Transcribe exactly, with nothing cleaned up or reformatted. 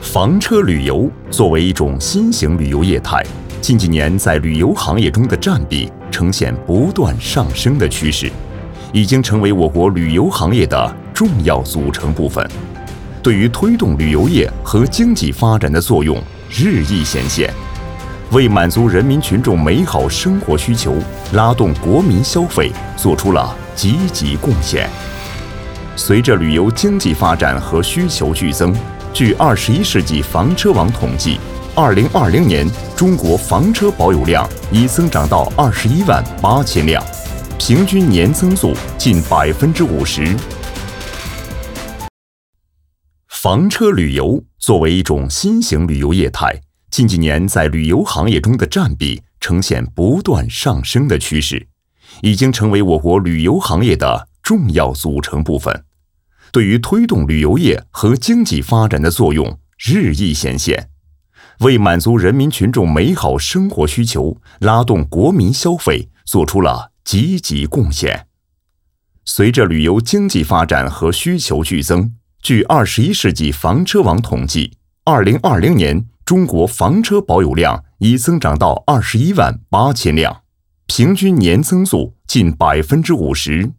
房车旅游作为一种新型旅游业态，近几年在旅游行业中的占比呈现不断上升的趋势，已经成为我国旅游行业的重要组成部分，对于推动旅游业和经济发展的作用日益显现，为满足人民群众美好生活需求、拉动国民消费做出了积极贡献。随着旅游经济发展和需求剧增，据二十一世纪房车网统计，二零二零年中国房车保有量已增长到二十一万八千辆，平均年增速近百分之五十。房车旅游作为一种新型旅游业态，近几年在旅游行业中的占比呈现不断上升的趋势，已经成为我国旅游行业的重要组成部分，对于推动旅游业和经济发展的作用日益显现，为满足人民群众美好生活需求、拉动国民消费做出了积极贡献。随着旅游经济发展和需求剧增，据二十一世纪房车网统计，二零二零年中国房车保有量已增长到二十一万八千辆，平均年增速近百分之五十。